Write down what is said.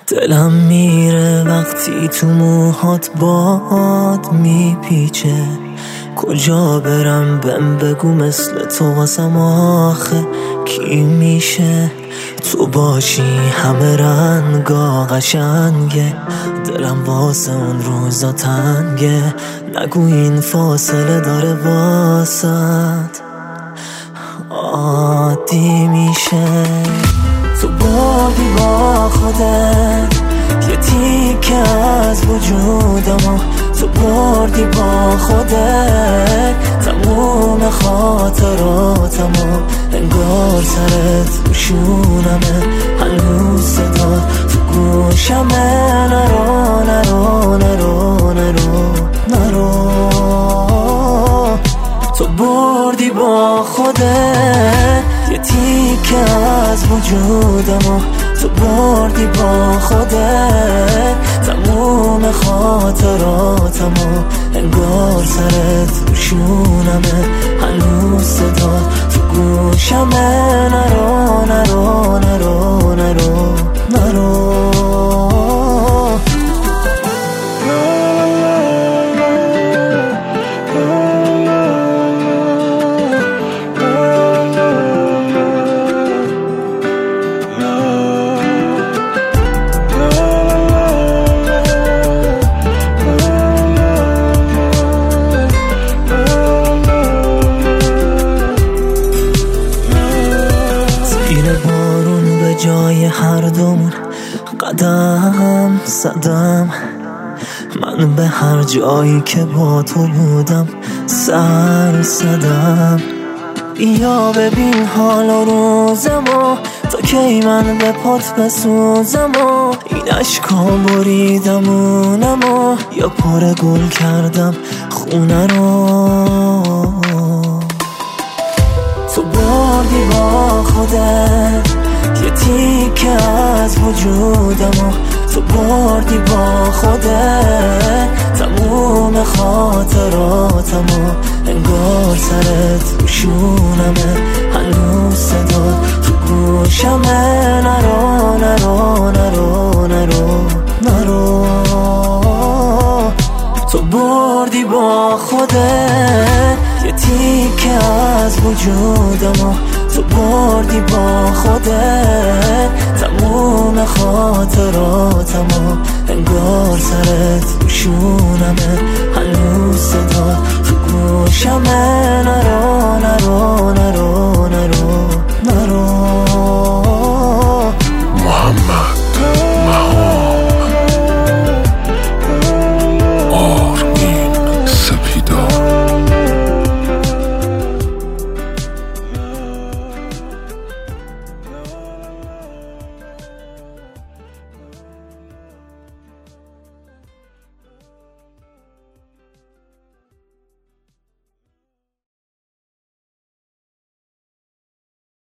دلم میره وقتی تو موهات باد میپیچه. کجا برم بهم بگو مثل تو واسم آخه کی میشه؟ تو باشی همه رنگا قشنگه، دلم واسه اون روزا تنگه. نگو این فاصله داره واسط عادی میشه. تو بردی با خودت یه تیکه از وجودمو، تو بردی با خودت تموم خاطراتمو. انگار سرت روشونمه هنوز صدا تو گوشمه. نرو نرو نرو نرو نرو. تو بردی با خودت یه تیکه از وجودمو، تو بردی با خودت تموم خاطراتمو. انگار سرت روشونمه هنوز صدا تو گوشمه. نرو نرو نرو نرو نرو. جای هر دومون قدم زدم، من به هر جایی که با تو بودم سر زدم. بیا ببین حال و روزمو، تا کی من به پات بسوزم و این عشقا بریدمونمو یا پر گل کردم خونه رو. تو بردی با خودت یه تیکه از وجودمو، تو بردی با خودت تموم خاطراتمو. انگار سرت روشونمه هنوز صدا تو گوشمه. نرو نرو نرو نرو نرو. تو بردی با خودت یه تیکه از وجودمو، تو بردی با خودت تموم خاطراتمو. انگار سرت روشون